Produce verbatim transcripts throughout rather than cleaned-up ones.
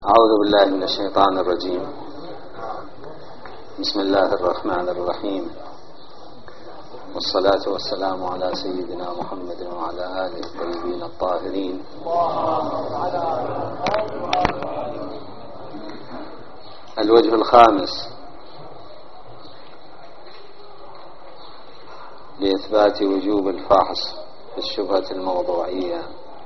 أعوذ بالله من الشيطان الرجيم. بسم الله الرحمن الرحيم، والصلاة والسلام على سيدنا محمد وعلى آله الطيبين الطاهرين. الوجه الخامس لإثبات وجوب الفحص في الشبهة الموضوعية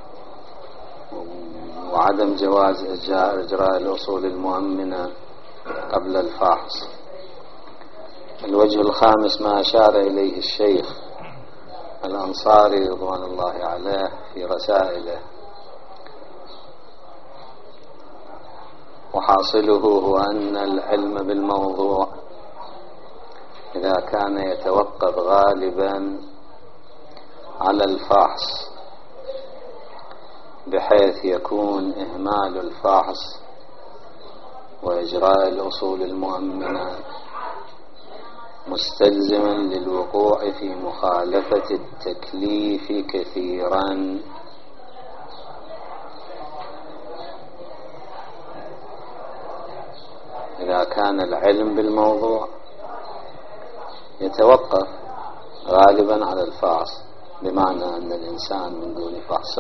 وعدم جواز إجراء الأصول المؤمنة قبل الفحص. الوجه الخامس ما أشار إليه الشيخ الأنصاري رضوان الله عليه في رسائله، وحاصله هو أن العلم بالموضوع إذا كان يتوقف غالبا على الفحص بحيث يكون إهمال الفحص وإجراء الأصول المؤمنة مستلزما للوقوع في مخالفة التكليف كثيرا. إذا كان العلم بالموضوع يتوقف غالبا على الفحص، بمعنى أن الإنسان من دون فحص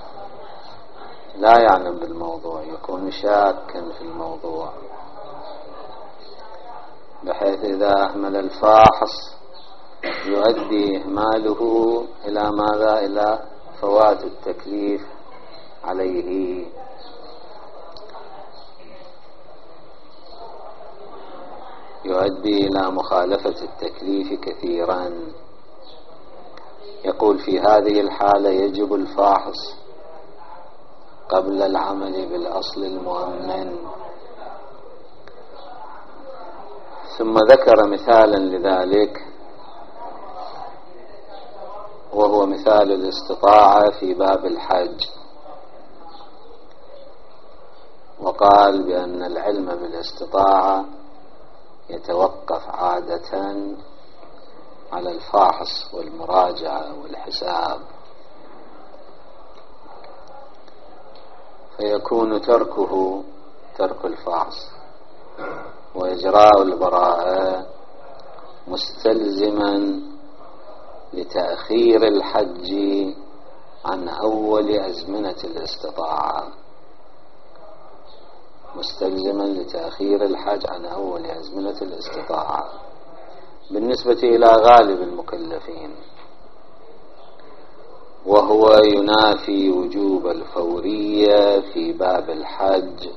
لا يعلم بالموضوع، يكون شاكا في الموضوع، بحيث إذا أهمل الفاحص يؤدي إهماله إلى ماذا؟ إلى فوات التكليف عليه. يؤدي إلى مخالفة التكليف كثيرا. يقول في هذه الحالة يجب الفاحص قبل العمل بالأصل المؤمن. ثم ذكر مثالا لذلك، وهو مثال الاستطاعة في باب الحج، وقال بأن العلم بالاستطاعة يتوقف عادة على الفحص والمراجعة والحساب، فيكون تركه ترك الفحص وإجراء البراءة مستلزما لتأخير الحج عن أول أزمنة الاستطاعة، مستلزما لتأخير الحج عن أول أزمنة الاستطاعة بالنسبة إلى غالب المكلفين، وهو ينافي وجوب الفورية في باب الحج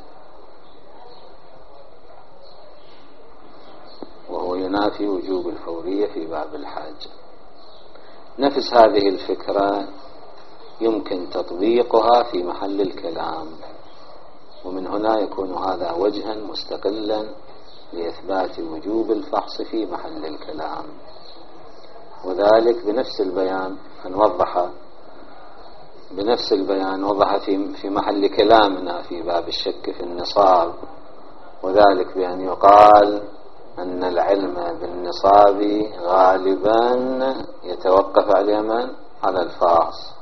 وهو ينافي وجوب الفورية في باب الحج. نفس هذه الفكرة يمكن تطبيقها في محل الكلام، ومن هنا يكون هذا وجها مستقلا لإثبات وجوب الفحص في محل الكلام، وذلك بنفس البيان هنوضح بنفس البيان وضح في في محل كلامنا في باب الشك في النصاب، وذلك بأن يقال أن العلم بالنصاب غالبا يتوقف على من؟ على الفحص.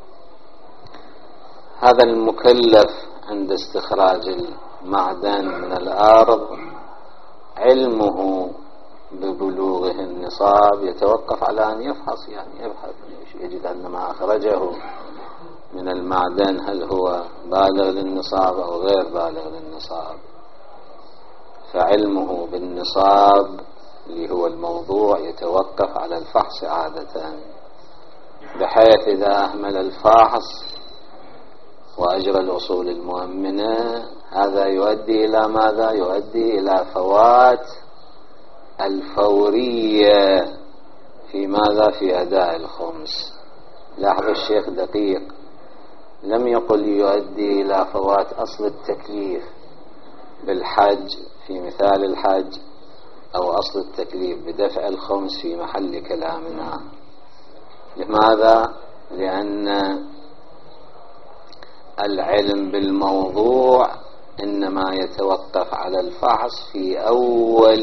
هذا المكلف عند استخراج المعدن من الأرض علمه ببلوغه النصاب يتوقف على أن يفحص، يعني يبحث يجد أن ما أخرجه من المعدن هل هو بالغ للنصاب أو غير بالغ للنصاب، فعلمه بالنصاب اللي هو الموضوع يتوقف على الفحص عادة، بحيث إذا أهمل الفاحص وأجرى الأصول المؤمنة هذا يؤدي إلى ماذا؟ يؤدي إلى فوات الفورية في ماذا؟ في أداء الخمس. لاحظ الشيخ دقيق، لم يقل يؤدي إلى فوات أصل التكليف بالحج في مثال الحج أو أصل التكليف بدفع الخمس في محل كلامنا. لماذا؟ لأن العلم بالموضوع إنما يتوقف على الفحص في أول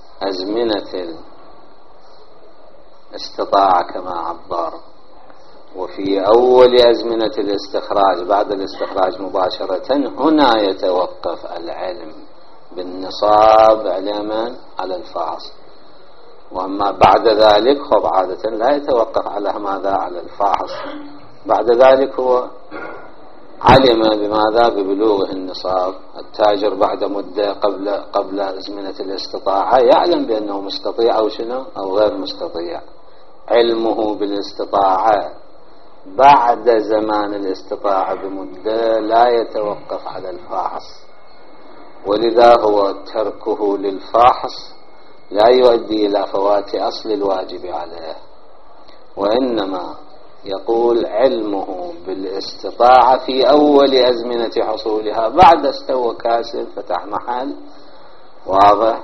أزمنة الاستطاعة كما عبر، وفي أول أزمنة الاستخراج بعد الاستخراج مباشرة هنا يتوقف العلم بالنصاب علما على الفحص. وأما بعد ذلك خب عادة لا يتوقف على ماذا؟ على الفحص. بعد ذلك هو علم بماذا؟ ببلوغه النصاب. التاجر بعد مدة قبل قبل أزمنة الاستطاعة يعلم بأنه مستطيع أو شنو أو غير مستطيع. علمه بالاستطاعة بعد زمان الاستطاعة بمدة لا يتوقف على الفحص، ولذا هو تركه للفحص لا يؤدي إلى فوات أصل الواجب عليه، وإنما يقول علمه بالاستطاعة في أول أزمنة حصولها، بعد استوى كاسب فتح محل واضح،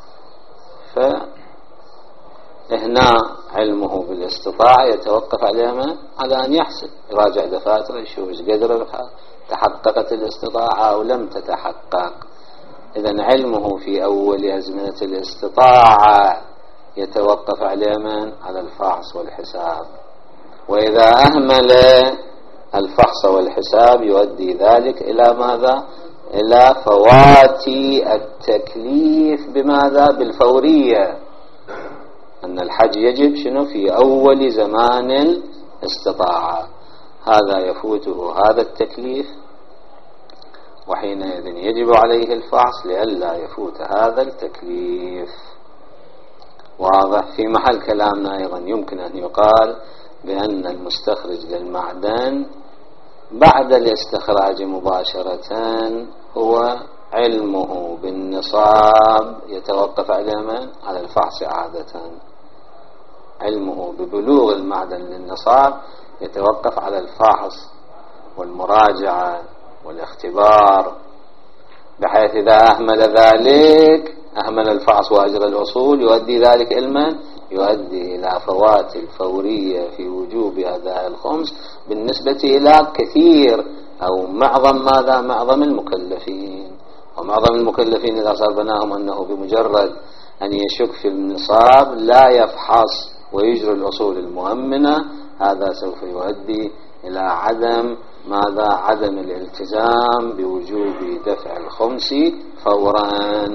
فهنا علمه بالاستطاعة يتوقف عليه على أن يحسب، يراجع دفاتره يشوف ايش قدر تحققت الاستطاعة أو لم تتحقق. إذن علمه في أول أزمنة الاستطاعة يتوقف عليه من؟ على الفحص والحساب. وإذا أهمل الفحص والحساب يؤدي ذلك إلى ماذا؟ إلى فوات التكليف بماذا؟ بالفورية، أن الحج يجب شنو؟ في أول زمان الاستطاعة، هذا يفوته هذا التكليف، وحينئذ يجب عليه الفحص لئلا يفوت هذا التكليف. واضح؟ في محل كلامنا أيضا يمكن أن يقال بأن المستخرج للمعدن بعد الاستخراج مباشرة هو علمه بالنصاب يتوقف على من؟ على الفحص عادة. علمه ببلوغ المعدن للنصاب يتوقف على الفحص والمراجعة والاختبار، بحيث إذا أهمل ذلك أهمل الفحص وأجرى الأصول يؤدي ذلك علما يؤدي إلى فوات الفورية في وجوب أداء الخمس بالنسبة إلى كثير أو معظم ماذا؟ معظم المكلفين. ومعظم المكلفين إذا صار بناهم أنه بمجرد أن يشك في النصاب لا يفحص ويجري الأصول المؤمنة، هذا سوف يؤدي إلى عدم ماذا؟ عدم الالتزام بوجوب دفع الخمس فورا،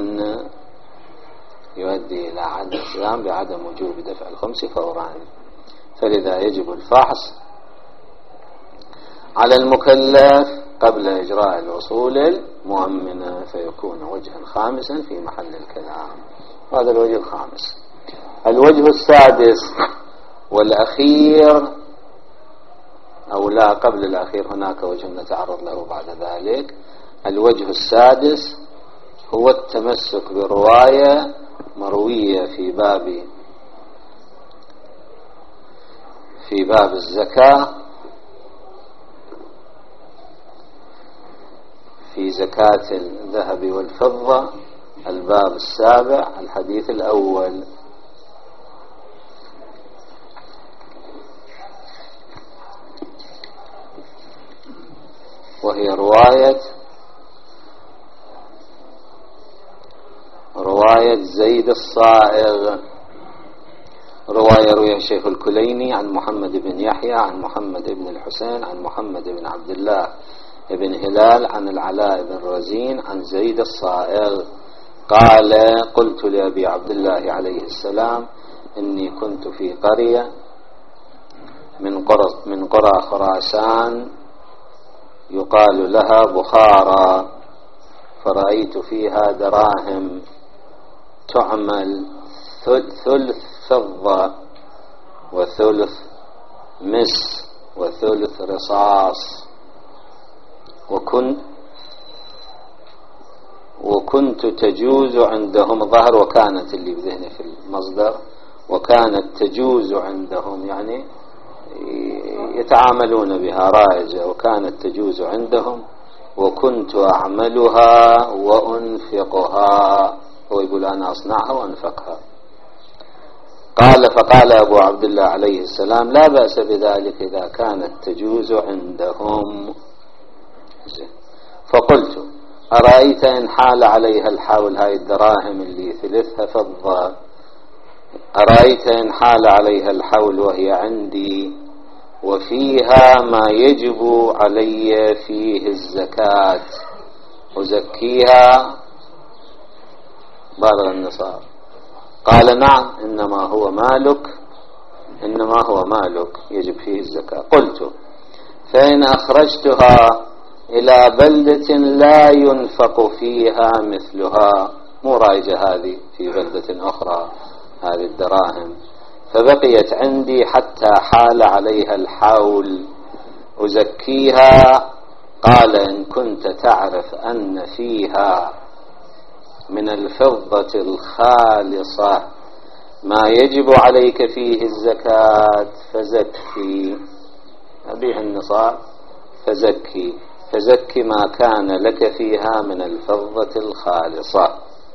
يؤدي إلى عدم الالتزام بعدم وجوب دفع الخمس فورا. فلذا يجب الفحص على المكلف قبل إجراء الأصول المؤمنة، فيكون وجها خامسا في محل الكلام. هذا الوجه الخامس. الوجه السادس والأخير، أو لا قبل الأخير، هناك وجه نتعرض له بعد ذلك. الوجه السادس هو التمسك برواية مروية في باب في باب الزكاة، في زكاة الذهب والفضة، الباب السابع الحديث الأول، وهي رواية رواية زيد الصائغ. رواية رواه الشيخ الكليني عن محمد بن يحيى عن محمد بن الحسين عن محمد بن عبد الله بن هلال عن العلاء بن رزين عن زيد الصائغ قال: قلت لأبي عبد الله عليه السلام: إني كنت في قرية من قرى من قرى خراسان يقال لها بخارى، فرأيت فيها دراهم تعمل ثلث فضة وثلث مس وثلث رصاص، وكنت وكنت تجوز عندهم ظهر، وكانت اللي بذهني في المصدر وكانت تجوز عندهم، يعني يتعاملون بها رائجة، وكانت تجوز عندهم، وكنت أعملها وأنفقها. هو يقول أنا أصنعها وأنفقها. قال: فقال أبو عبد الله عليه السلام: لا بأس بذلك إذا كانت تجوز عندهم. فقلت: أرأيت إن حال عليها الحول، هاي الدراهم اللي ثلثها فضة، أرأيت إن حال عليها الحول وهي عندي وفيها ما يجب علي فيه الزكاة أزكيها بالغ النصاب؟ قال نعم، إنما هو مالك، إنما هو مالك يجب فيه الزكاة. قلت فإن أخرجتها إلى بلدة لا ينفق فيها مثلها، مو رايجة هذه في بلدة أخرى هذه الدراهم، فبقيت عندي حتى حال عليها الحول، أزكيها؟ قال إن كنت تعرف أن فيها من الفضة الخالصة ما يجب عليك فيه الزكاة فزكي، أبيع النصاب فزكي، فزكي ما كان لك فيها من الفضة الخالصة،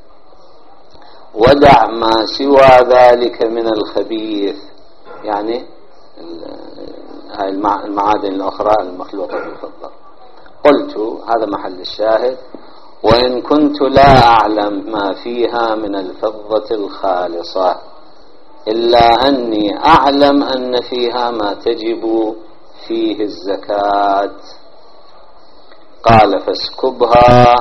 ودع ما سوى ذلك من الخبيث، يعني هاي المعادن الأخرى المخلوطة بالفضة. قلت هذا محل الشاهد: وإن كنت لا أعلم ما فيها من الفضة الخالصة إلا أني أعلم أن فيها ما تجب فيه الزكاة. قال فاسكبها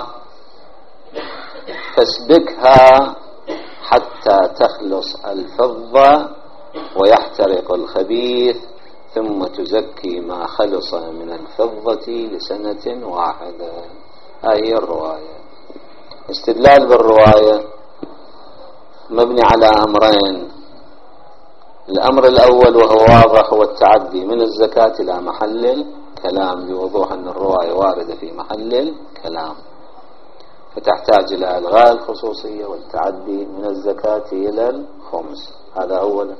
فاسبكها حتى تخلص الفضة ويحترق الخبيث، ثم تزكي ما خلص من الفضة لسنة واحدة. هذه الرواية. استدلال بالرواية مبني على أمرين: الأمر الأول وهو واضح هو التعدي من الزكاة إلى محل الكلام، بوضوح أن الرواية واردة في محل الكلام، فتحتاج إلى إلغاء الخصوصية والتعدي من الزكاة إلى الخمس. هذا أولا.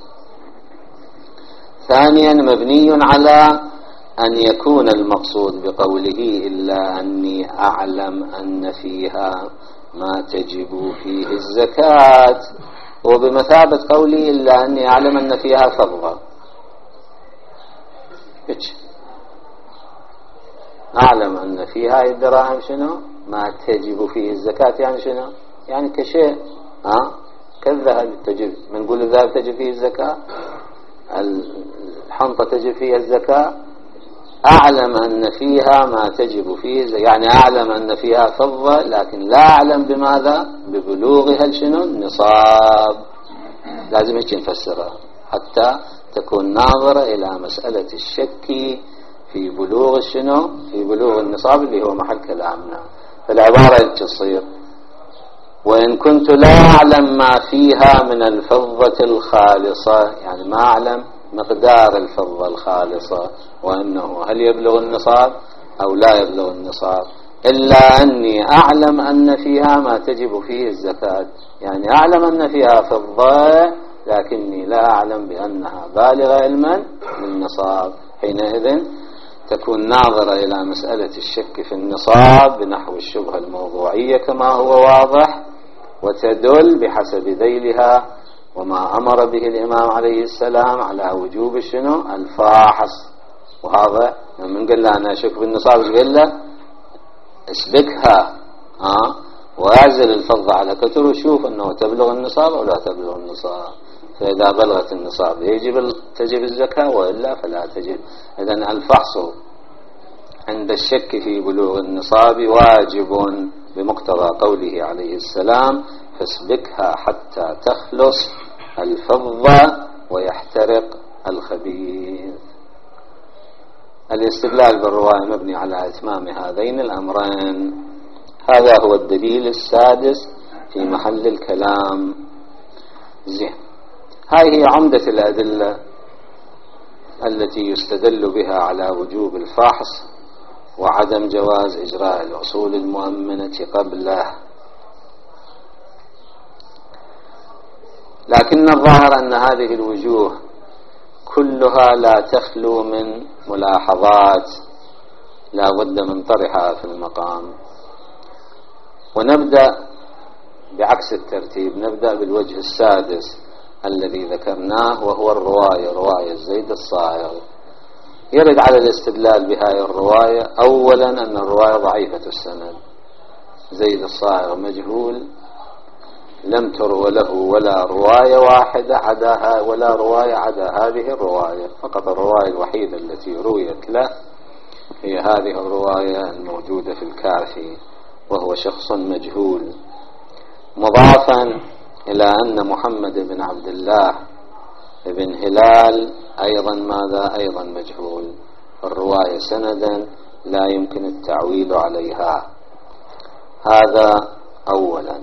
ثانيا مبني على أن يكون المقصود بقوله إلا أني أعلم أن فيها ما تجب فيه الزكاة، وبمثابة قولي إلا أني أعلم أن فيها فضة. أعلم أن فيها الدراهم شنو ما تجب فيه الزكاة، يعني شنو؟ يعني كشيء ها كالذهب تجب، منقول الذهب تجب فيه الزكاة، الحنطة تجب فيها الزكاة. أعلم أن فيها ما تجب فيه، يعني أعلم أن فيها فضة لكن لا أعلم بماذا؟ ببلوغها شنو النصاب. لازم هيك نفسرها حتى تكون ناظرة إلى مسألة الشك في بلوغ شنو في بلوغ النصاب اللي هو محل كلامنا. فالعبارة تصير: وإن كنت لا أعلم ما فيها من الفضة الخالصة، يعني ما أعلم مقدار الفضة الخالصة وأنه هل يبلغ النصاب أو لا يبلغ النصاب، إلا أني أعلم أن فيها ما تجب فيه الزكاة، يعني أعلم أن فيها فضة لكني لا أعلم بأنها بالغة علما للنصاب. حينئذ تكون ناظرة إلى مسألة الشك في النصاب بنحو الشبهة الموضوعية كما هو واضح، وتدل بحسب ذيلها وما أمر به الإمام عليه السلام على وجوب شنو الفاحص. وهذا من قال له أنا أشك بالنصاب، ايش قال له؟ اسبكها ها وأعزل الفضة على كتر وشوف أنه تبلغ النصاب أو لا تبلغ النصاب. فإذا بلغت النصاب يجب تجب الزكاة وإلا فلا تجب. إذن الفحص عند الشك في بلوغ النصاب واجب بمقتضى قوله عليه السلام: فاسبكها حتى تخلص الفضة ويحترق الخبيث. الاستدلال بالرواية مبني على إتمام هذين الأمرين. هذا هو الدليل السادس في محل الكلام. زين، هذه هي عمدة الأدلة التي يستدل بها على وجوب الفحص وعدم جواز إجراء الأصول المؤمنة قبله. لكن الظاهر أن هذه الوجوه كلها لا تخلو من ملاحظات لا بد من طرحها في المقام. ونبدأ بعكس الترتيب، نبدأ بالوجه السادس الذي ذكرناه وهو الرواية، رواية زيد الصائغ. يرد على الاستدلال بهذه الرواية أولا أن الرواية ضعيفة السند، زيد الصائغ مجهول، لم تروى له ولا رواية واحدة عدا ولا رواية عدا هذه الرواية، فقط الرواية الوحيدة التي رويت له هي هذه الرواية الموجودة في الكافي، وهو شخص مجهول، مضافا إلى أن محمد بن عبد الله بن هلال أيضا ماذا أيضا مجهول، الرواية سندا لا يمكن التعويل عليها. هذا أولا.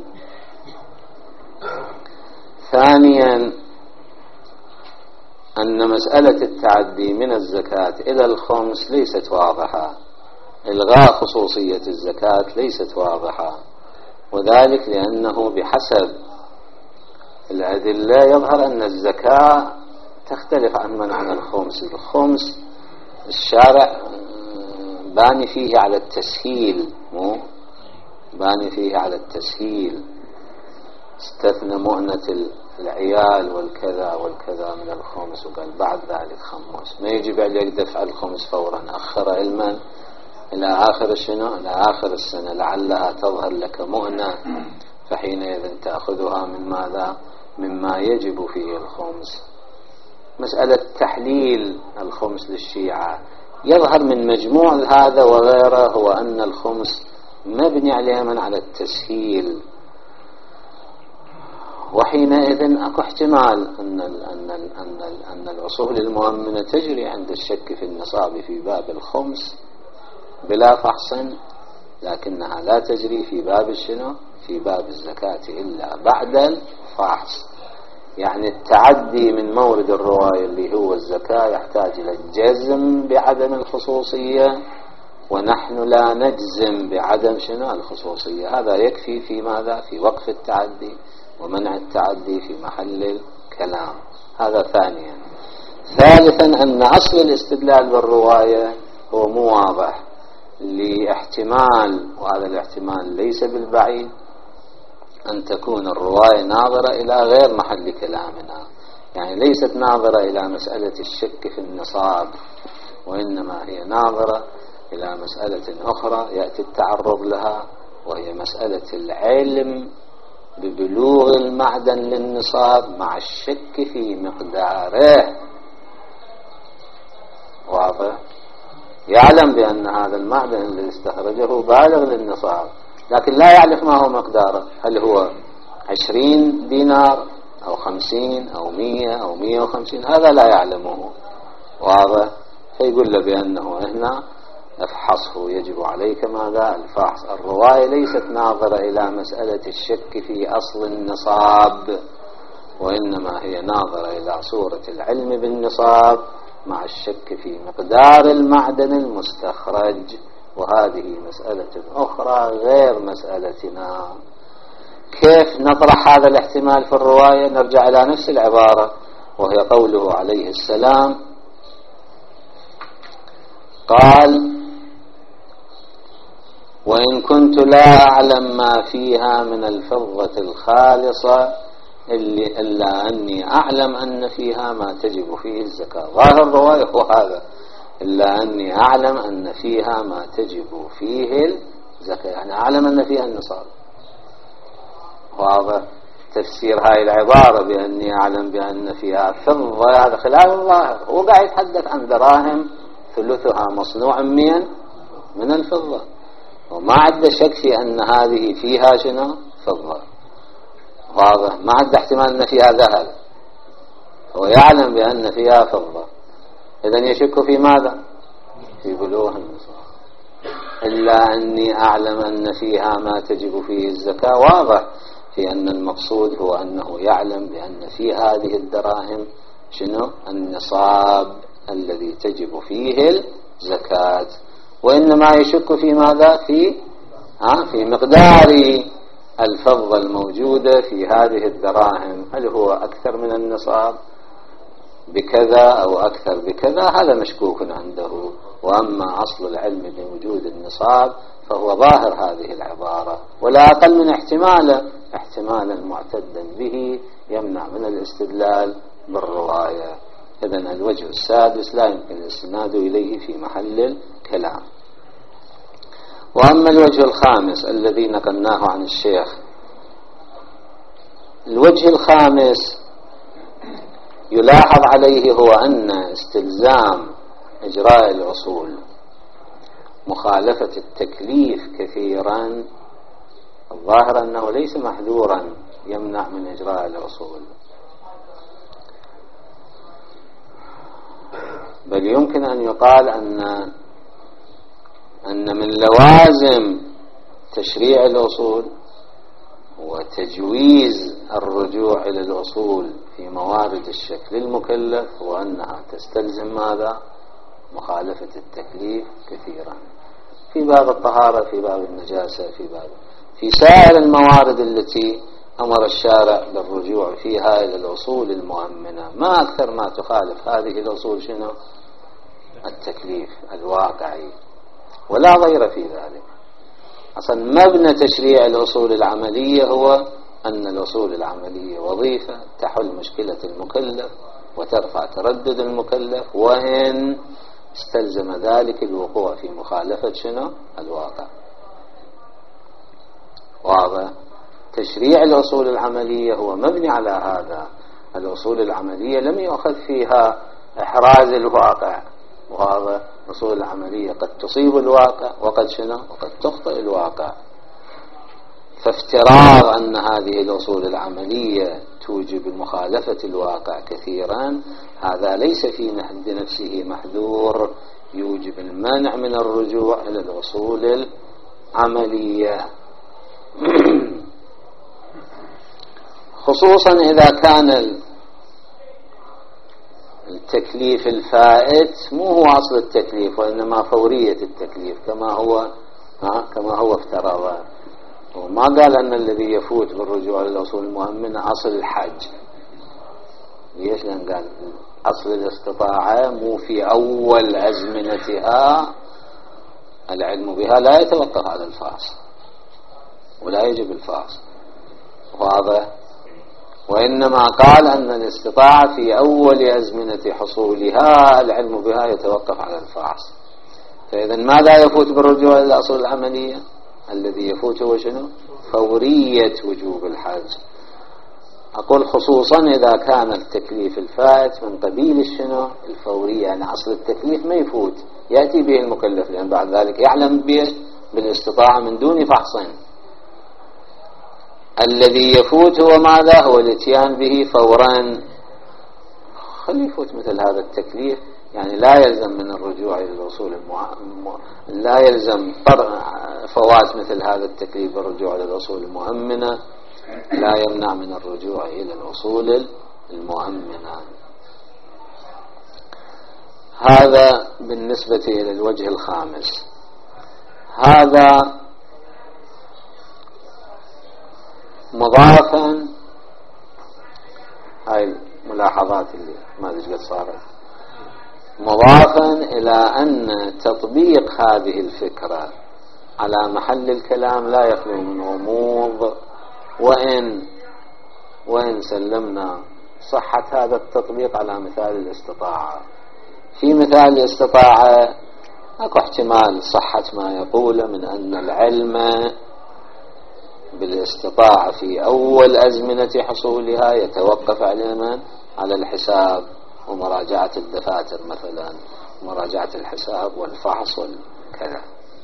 ثانيا أن مسألة التعدي من الزكاة إلى الخمس ليست واضحة، إلغاء خصوصية الزكاة ليست واضحة، وذلك لأنه بحسب الأدلة يظهر أن الزكاة تختلف عن من عن الخمس. الخمس الشارع باني فيه على التسهيل، مو باني فيه على التسهيل، استثنى مؤنة العيال والكذا والكذا من الخمس، وقال بعد ذلك خمس، ما يجب عليك دفع الخمس فورا، أخر علما إلى آخر شنو إلى آخر السنة لعلها تظهر لك مؤنة، فحينئذ تأخذها من ماذا مما يجب فيه الخمس. مسألة تحليل الخمس للشيعة يظهر من مجموع هذا وغيره هو أن الخمس مبني عليها على التسهيل، وحينئذ أكو احتمال أن أن أن أن الأصول المؤمنة تجري عند الشك في النصاب في باب الخمس بلا فحص، لكنها لا تجري في باب الشنو في باب الزكاة إلا بعد الفحص. يعني التعدي من مورد الرواية اللي هو الزكاة يحتاج إلى الجزم بعدم الخصوصية، ونحن لا نجزم بعدم شنو الخصوصية. هذا يكفي في ماذا في وقف التعدي ومنع التعدي في محل الكلام. هذا ثانيا. ثالثا أن أصل الاستدلال بالرواية هو مو واضح لاحتمال، وهذا الاحتمال ليس بالبعيد، أن تكون الرواية ناظرة إلى غير محل كلامنا، يعني ليست ناظرة إلى مسألة الشك في النصاب، وإنما هي ناظرة إلى مسألة أخرى يأتي التعرض لها، وهي مسألة العلم ببلوغ المعدن للنصاب مع الشك في مقداره. واضح؟ يعلم بأن هذا المعدن الذي استخرجه بالغ للنصاب، لكن لا يعرف ما هو مقداره، هل هو عشرين دينار أو خمسين أو مية أو مية وخمسين، هذا لا يعلمه. واضح؟ فيقول له بأنه هنا افحصه، يجب عليك ماذا الفحص. الرواية ليست ناظرة إلى مسألة الشك في أصل النصاب، وإنما هي ناظرة إلى صورة العلم بالنصاب مع الشك في مقدار المعدن المستخرج، وهذه مسألة أخرى غير مسألتنا. كيف نطرح هذا الاحتمال في الرواية؟ نرجع إلى نفس العبارة، وهي قوله عليه السلام قال وإن كنت لا أعلم ما فيها من الفضة الخالصة اللي إلا أني أعلم أن فيها ما تجب فيه الزكاة. ظاهر الرواية هو هذا، إلا أني أعلم أن فيها ما تجب فيه الزكاة، يعني أعلم أن فيها النصاب. واضح؟ تفسير هاي العبارة بأني أعلم بأن فيها فضة هذا خلاف الظاهر، هو قاعد يتحدث عن دراهم ثلثها مصنوع من من الفضة، وما عنده شك في أن هذه فيها شنو فضة. واضح؟ ما عنده احتمال أن فيها ذهب، هو يعلم بأن فيها فضة، إذن يشك في ماذا؟ في بلوغ النصاب. إلا أني أعلم أن فيها ما تجب فيه الزكاة، واضح في أن المقصود هو أنه يعلم بأن في هذه الدراهم شنو النصاب الذي تجب فيه الزكاة، وإنما يشك في ماذا؟ في ها في مقدار الفضة الموجودة في هذه الدراهم، هل هو أكثر من النصاب بكذا أو أكثر بكذا، هذا مشكوك عنده. وأما أصل العلم بوجود النصاب فهو ظاهر هذه العبارة، ولا أقل من احتمالا احتمالا معتدا به يمنع من الاستدلال بالرواية. إذن الوجه السادس لا يمكن الاستناد إليه في محل الكلام. وأما الوجه الخامس الذي نقلناه عن الشيخ الوجه الخامس يلاحظ عليه هو أن استلزام إجراء الأصول مخالفة التكليف كثيرا الظاهر أنه ليس محذورا يمنع من إجراء الأصول، بل يمكن أن يقال أن أن من لوازم تشريع الأصول وتجويز الرجوع إلى الأصول في موارد الشكل المكلف وأنها تستلزم ماذا؟ مخالفة التكليف كثيرا في باب الطهارة، في باب النجاسة، في باب في سائر الموارد التي أمر الشارع بالرجوع فيها إلى الأصول المؤمنة. ما أكثر ما تخالف هذه الأصول شنو؟ التكليف الواقعي، ولا غير في ذلك. أصلا مبنى تشريع الأصول العملية هو أن الأصول العملية وظيفة تحل مشكلة المكلف وترفع تردد المكلف، وإن استلزم ذلك الوقوع في مخالفة شنو؟ الواقع. واضح؟ تشريع الأصول العملية هو مبني على هذا. الأصول العملية لم يؤخذ فيها إحراز الواقع. واضح؟ الأصول العملية قد تصيب الواقع وقد شنو؟ وقد تخطئ الواقع. فافتراض أن هذه الأصول العملية توجب مخالفة الواقع كثيرا هذا ليس في حد نفسه محذور يوجب المنع من الرجوع إلى الأصول العملية، خصوصا إذا كان التكليف الفائت مو هو أصل التكليف وإنما فورية التكليف كما هو ها كما هو افترض. وما قال أن الذي يفوت بالرجوع للأصول المؤمنة أصل الحج. ليش؟ لأن قال أصل الاستطاعة مو في أول أزمنتها العلم بها لا يتوقف على الفاصل ولا يجب الفاصل. واضح؟ وإنما قال أن الاستطاعة في أول أزمنة حصولها العلم بها يتوقف على الفاصل. فإذا ماذا يفوت بالرجوع للأصول العملية؟ الذي يفوت هو شنو؟ فورية وجوب الحج. أقول خصوصا إذا كان التكليف الفائت من قبيل الشنو؟ الفورية. يعني أصل التكليف ما يفوت يأتي به المكلف لأن بعد ذلك يعلم به بالاستطاعة من دون فحص. الذي يفوت هو ماذا؟ هو الاتيان به فورا. خلي يفوت مثل هذا التكليف يعني لا يلزم من الرجوع إلى الأصول المع... لا يلزم فوات مثل هذا التكليف بالرجوع إلى الأصول المؤمنة لا يمنع من الرجوع إلى الأصول المؤمنة. هذا بالنسبة إلى الوجه الخامس. هذا مضافا هاي الملاحظات اللي ما أدري قد صارت مضافا إلى أن تطبيق هذه الفكرة على محل الكلام لا يخلو من غموض، وإن وإن سلمنا صحة هذا التطبيق على مثال الاستطاعة. في مثال الاستطاعة أكو احتمال صحة ما يقول من أن العلم بالاستطاعة في أول أزمنة حصولها يتوقف على على الحساب ومراجعة الدفاتر مثلا، مراجعة الحساب والفحص والكذا.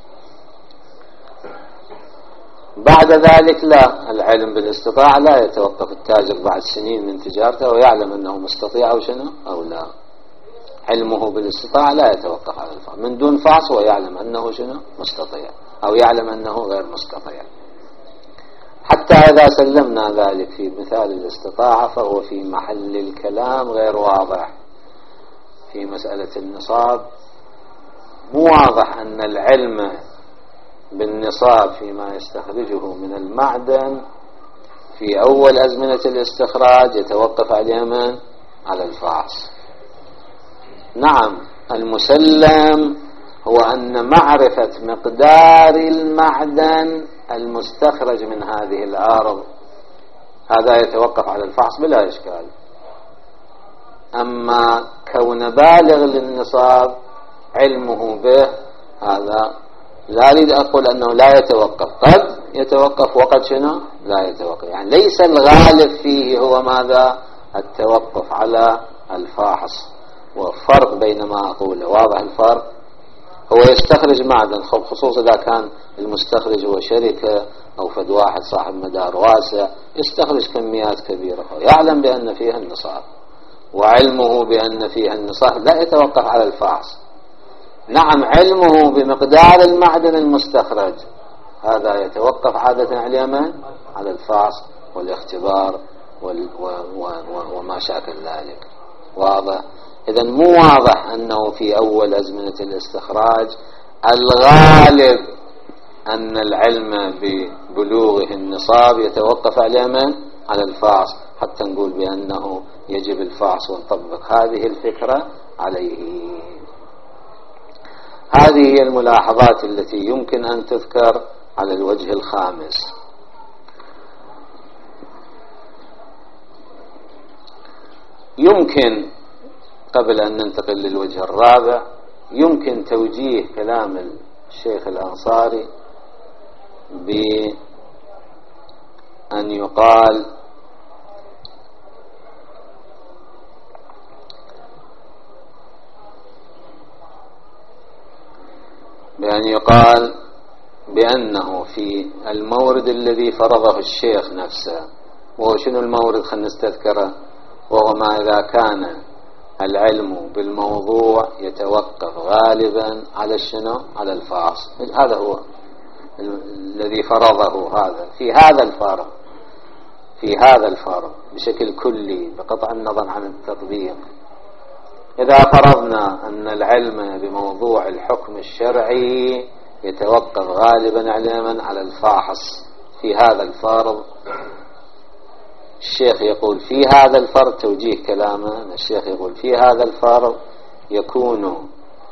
بعد ذلك لا، العلم بالاستطاعة لا يتوقف. التاجر بعد سنين من تجارته ويعلم أنه مستطيع أو شنو أو لا، علمه بالاستطاعة لا يتوقف على الفحص. من دون فحص ويعلم أنه شنو مستطيع أو يعلم أنه غير مستطيع. حتى إذا سلمنا ذلك في مثال الاستطاعة فهو في محل الكلام غير واضح. في مسألة النصاب مو واضح أن العلم بالنصاب فيما يستخرجه من المعدن في أول أزمنة الاستخراج يتوقف على من؟ على الفحص. نعم، المسلم هو أن معرفة مقدار المعدن المستخرج من هذه الأرض هذا يتوقف على الفحص بلا إشكال. أما كون بالغ للنصاب علمه به هذا لا أريد أقول أنه لا يتوقف، قد يتوقف وقد شنو لا يتوقف. يعني ليس الغالب فيه هو ماذا التوقف على الفاحص. وفرق بين ما أقوله، واضح الفرق. هو يستخرج معدن، خصوصا إذا كان المستخرج هو شركة أو فد واحد صاحب مدار واسع، يستخرج كميات كبيرة، يعلم بأن فيها النصاب، وعلمه بأن فيها النصاب لا يتوقف على الفحص. نعم علمه بمقدار المعدن المستخرج هذا يتوقف عادة على من؟ على الفحص والاختبار وال و و و وما شاكل ذلك. واضح؟ إذا مو واضح أنه في أول أزمنة الاستخراج الغالب أن العلم ببلوغه النصاب يتوقف على من؟ على الفحص، حتى نقول بأنه يجب الفحص ونطبق هذه الفكرة عليه. هذه هي الملاحظات التي يمكن أن تذكر على الوجه الخامس. يمكن قبل أن ننتقل للوجه الرابع يمكن توجيه كلام الشيخ الأنصاري بأن يقال بأن يقال بأنه في المورد الذي فرضه الشيخ نفسه، وهو شنو المورد؟ خلينا نستذكره، وهو ما إذا كان العلم بالموضوع يتوقف غالبا على الشنو؟ على الفحص. هذا هو الذي فرضه هذا في هذا الفرض في هذا الفرض بشكل كلي بقطع النظر عن التطبيق. إذا فرضنا أن العلم بموضوع الحكم الشرعي يتوقف غالبا علما على الفاحص في هذا الفرض، الشيخ يقول في هذا الفرض، توجيه كلامه الشيخ يقول في هذا الفرض يكون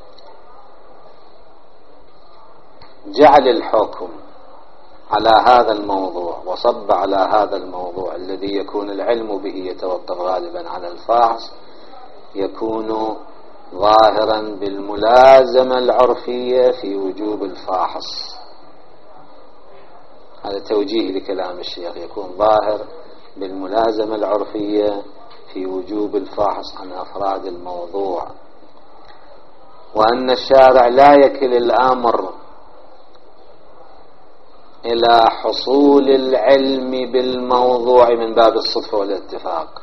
جعل الحكم على هذا الموضوع وصب على هذا الموضوع الذي يكون العلم به يتوقف غالبا على الفاحص، يكون ظاهرا بالملازمة العرفية في وجوب الفاحص. هذا توجيه لكلام الشيخ، يكون ظاهر بالملازمة العرفية في وجوب الفاحص عن أفراد الموضوع، وأن الشارع لا يكل الأمر إلى حصول العلم بالموضوع من باب الصدفة والاتفاق،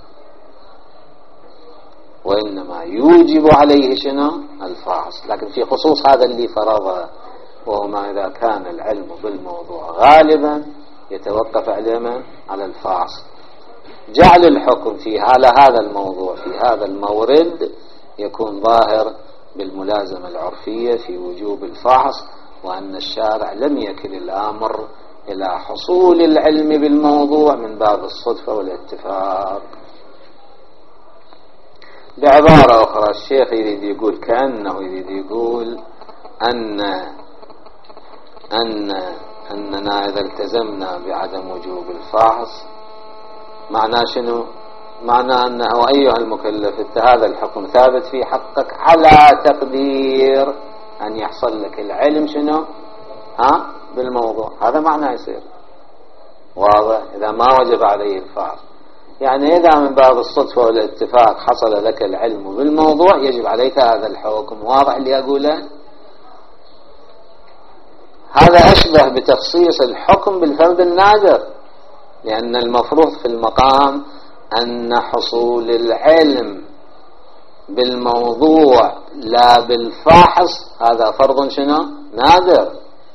وإنما يوجب عليه شنو؟ الفحص. لكن في خصوص هذا اللي فرضه، وهو ما إذا كان العلم بالموضوع غالبا يتوقف علما على الفحص، جعل الحكم في على هذا الموضوع في هذا المورد يكون ظاهر بالملازمة العرفية في وجوب الفحص، وأن الشارع لم يكل الأمر إلى حصول العلم بالموضوع من باب الصدفة والاتفاق. بعبارة أخرى الشيخ يريد يقول كأنه يريد يقول أن أن أننا إذا التزمنا بعدم وجوب الفحص معناه شنو؟ معناه أنه أيها المكلف أنت هذا الحكم ثابت في حقك على تقدير أن يحصل لك العلم شنو؟ ها؟ بالموضوع. هذا معناه يصير واضح إذا ما وجب عليه الفحص. يعني إذا من باب الصدفة والاتفاق حصل لك العلم بالموضوع يجب عليك هذا الحكم. واضح اللي أقوله؟ هذا أشبه بتخصيص الحكم بالفرد النادر، لأن المفروض في المقام أن حصول العلم بالموضوع لا بالفاحص هذا فرض شنو؟ نادر.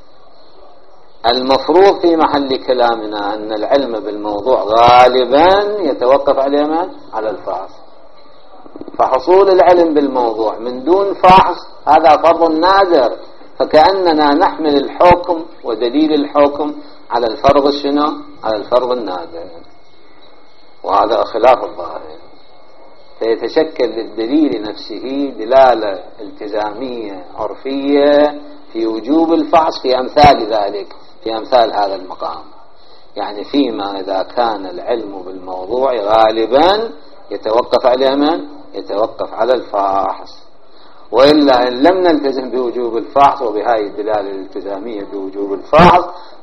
المفروض في محل كلامنا أن العلم بالموضوع غالبا يتوقف على من؟ على الفحص. فحصول العلم بالموضوع من دون فحص هذا فرض نادر، فكأننا نحمل الحكم ودليل الحكم على الفرض شنو؟ على الفرض النادر، وهذا خلاف الظاهر. فيتشكل للدليل نفسه دلالة التزامية عرفية في وجوب الفحص في أمثال ذلك، في أمثال هذا المقام. يعني فيما إذا كان العلم بالموضوع غالبا يتوقف على من؟ يتوقف على الفحص. وإلا إن لم نلتزم بوجوب الفحص وبهذه الدلالة الالتزامية بوجوب الفحص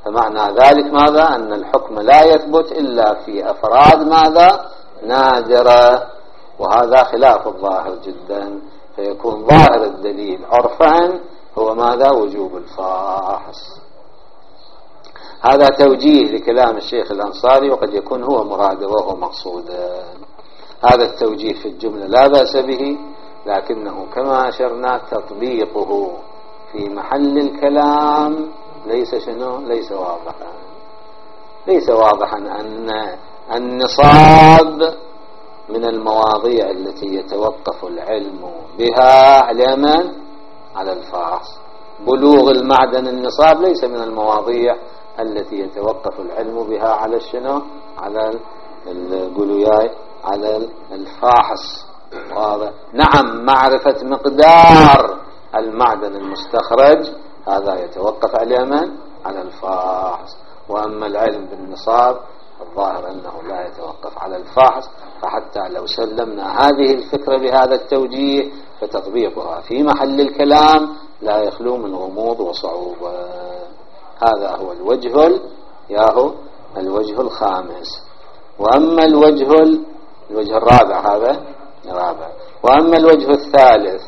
فمعنى ذلك ماذا؟ أن الحكم لا يثبت إلا في أفراد ماذا؟ نادرة، وهذا خلاف الظاهر جدا، فيكون ظاهر الدليل عرفا هو ماذا؟ وجوب الفاحص. هذا توجيه لكلام الشيخ الأنصاري، وقد يكون هو مراده وهو مقصوده. هذا التوجيه في الجملة لا بأس به، لكنه كما أشرنا تطبيقه في محل الكلام ليس شنو؟ ليس واضحا. ليس واضحا أن النصاب من المواضيع التي يتوقف العلم بها على من؟ على الفحص. بلوغ المعدن النصاب ليس من المواضيع التي يتوقف العلم بها على الشنو؟ على القلوياي، على الفاحص. واضح؟ نعم، معرفة مقدار المعدن المستخرج هذا يتوقف على من؟ على الفاحص. وأما العلم بالنصاب الظاهر أنه لا يتوقف على الفاحص، فحتى لو سلمنا هذه الفكرة بهذا التوجيه فتطبيقها في محل الكلام لا يخلو من غموض وصعوبة. هذا هو الوجه ياهو الوجه الخامس. وأما الوجه الوجه الرابع، هذا الرابع. وأما الوجه الثالث،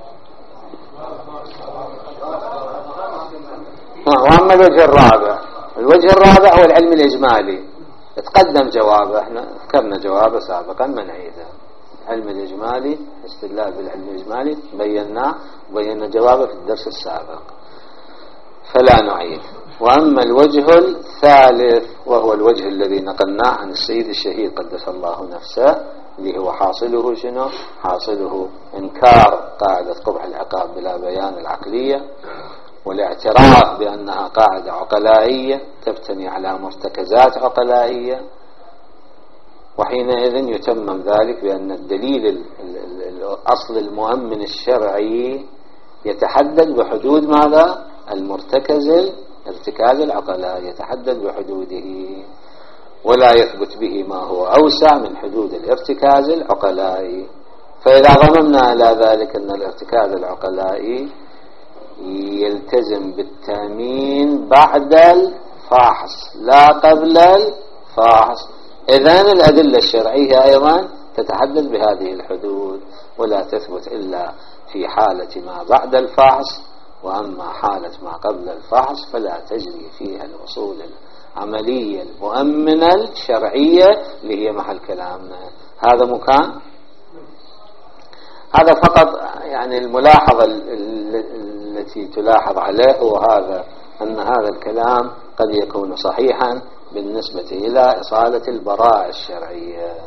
وأما الوجه الرابع، الوجه الرابع هو العلم الإجمالي. تقدم جوابه، احنا ذكرنا جوابه سابقا ما نعيده. العلم الإجمالي، استدلال بالعلم الإجمالي بيناه، بينا جوابه في الدرس السابق فلا نعيد. وأما الوجه الثالث وهو الوجه الذي نقلناه عن السيد الشهيد قدس الله نفسه، اللي هو حاصله شنو؟ حاصله إنكار قاعدة قبح العقاب بلا بيان العقلية، والاعتراف بأنها قاعدة عقلائية تبتني على مرتكزات عقلائية. وحينئذ يتمم ذلك بأن الدليل الأصل المؤمن الشرعي يتحدد بحدود ماذا؟ المرتكز الارتكاز العقلائي، يتحدد بحدوده ولا يثبت به ما هو أوسع من حدود الارتكاز العقلائي. فإذا ضممنا إلى ذلك أن الارتكاز العقلائي يلتزم بالتامين بعد الفاحص لا قبل الفاحص، إذن الأدلة الشرعية أيضا تتحدد بهذه الحدود ولا تثبت إلا في حالة ما بعد الفحص. وأما حالة ما قبل الفحص فلا تجري فيها الأصول العملية المؤمنة الشرعية اللي هي محل كلامنا. هذا مكان، هذا فقط يعني الملاحظة التي تلاحظ عليه هو هذا، أن هذا الكلام قد يكون صحيحا بالنسبة إلى إصالة البراءة الشرعية،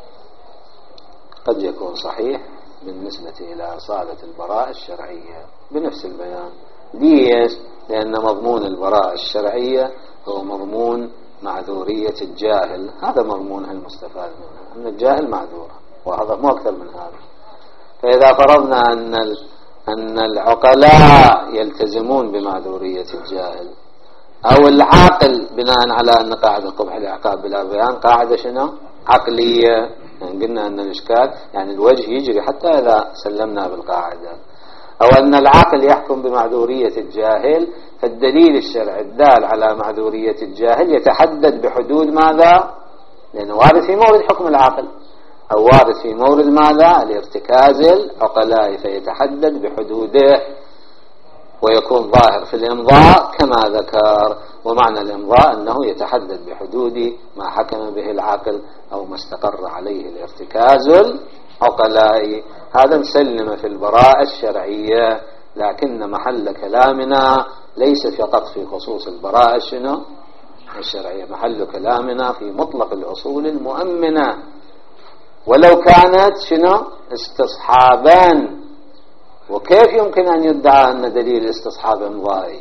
قد يكون صحيح بالنسبة إلى إصالة البراءة الشرعية بنفس البيان. ليش؟ لأن مضمون البراءة الشرعية هو مضمون معذورية الجاهل، هذا مضمونها المستفاد منها، أن الجاهل معذور، وهذا مو أكثر من هذا. فإذا فرضنا أن أن العقلاء يلتزمون بمعذورية الجاهل، أو العاقل بناء على أن قاعدة قبح العقاب بلا بيان قاعدة شنو؟ عقلية. يعني قلنا أن الإشكال يعني الوجه يجري حتى إذا سلمنا بالقاعدة، أو أن العاقل يحكم بمعذورية الجاهل، فالدليل الشرعي الدال على معذورية الجاهل يتحدد بحدود ماذا؟ لأنه وارد في مورد حكم العاقل، أو وارد في مورد ماذا؟ الارتكاز العقلائي، فيتحدد بحدوده ويكون ظاهر في الإمضاء كما ذكر. ومعنى الإمضاء أنه يتحدد بحدود ما حكم به العقل أو ما استقر عليه الارتكاز العقلائي. هذا مسلم في البراءة الشرعية، لكن محل كلامنا ليس فقط في خصوص البراءة شنو؟ الشرعية، محل كلامنا في مطلق الأصول المؤمنة، ولو كانت شنو؟ استصحابا. وكيف يمكن أن يدعى أن دليل الاستصحاب امضائي؟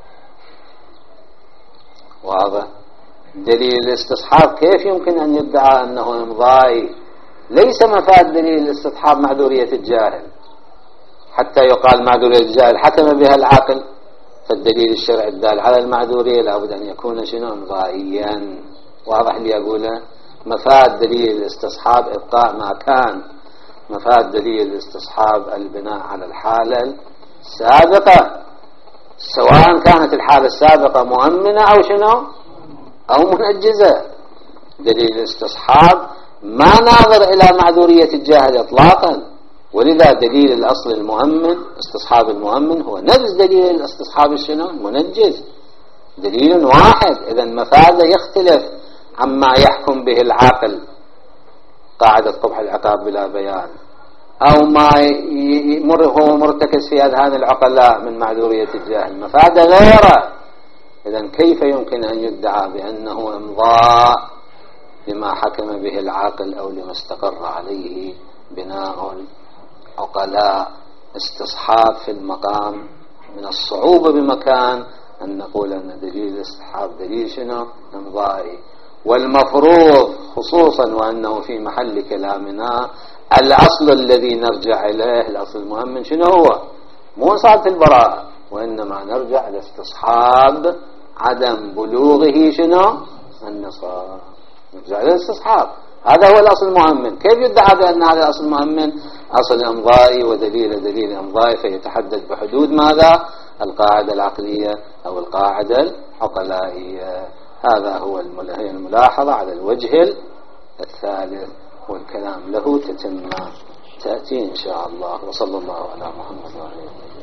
واضح؟ دليل الاستصحاب كيف يمكن أن يدعى أنه امضائي؟ ليس مفاد دليل الاستصحاب معذورية الجاهل حتى يقال معذورية الجاهل حكم بها العاقل، فالدليل الشرعي الدال على المعذورية لابد أن يكون شنو؟ امضائيا. واضح اللي أقوله؟ مفاد دليل الاستصحاب إبقاء ما كان، مفاد دليل الاستصحاب البناء على الحالة السابقة. سواء كانت الحالة السابقة مؤمنة أو شنو أو منجزة. دليل الاستصحاب ما ناظر إلى معذورية الجاهل إطلاقا، ولذا دليل الأصل المؤمن استصحاب المؤمن هو نفس دليل الاستصحاب الشنو المنجز، دليل واحد. إذا مفاده يختلف عما يحكم به العاقل، قاعدة قبح العقاب بلا بيان، أو ما يمر هو مرتكز في أذهان العقلاء من معذورية الجاهل، مفاده غيره. إذا كيف يمكن أن يدعى بأنه إمضاء لما حكم به العاقل أو لما استقر عليه بناء العقلاء؟ استصحاب في المقام من الصعوبة بمكان أن نقول أن دليل الاستصحاب دليل شنو إمضائي. والمفروض خصوصا وأنه في محل كلامنا الأصل الذي نرجع إليه الأصل المؤمن شنو هو؟ مو صارت البراءة، وإنما نرجع لاستصحاب عدم بلوغه شنو النصاب، نرجع للاستصحاب. هذا هو الأصل المؤمن. كيف يدعى بأن هذا الأصل المؤمن أصل إمضائي ودليل دليل إمضائي فيتحدد بحدود ماذا؟ القاعدة العقلية أو القاعدة العقلائية. هذا هو الملاحظة على الوجه الثالث، والكلام له تتم تأتي إن شاء الله. وصلى الله على محمد وعلى آله.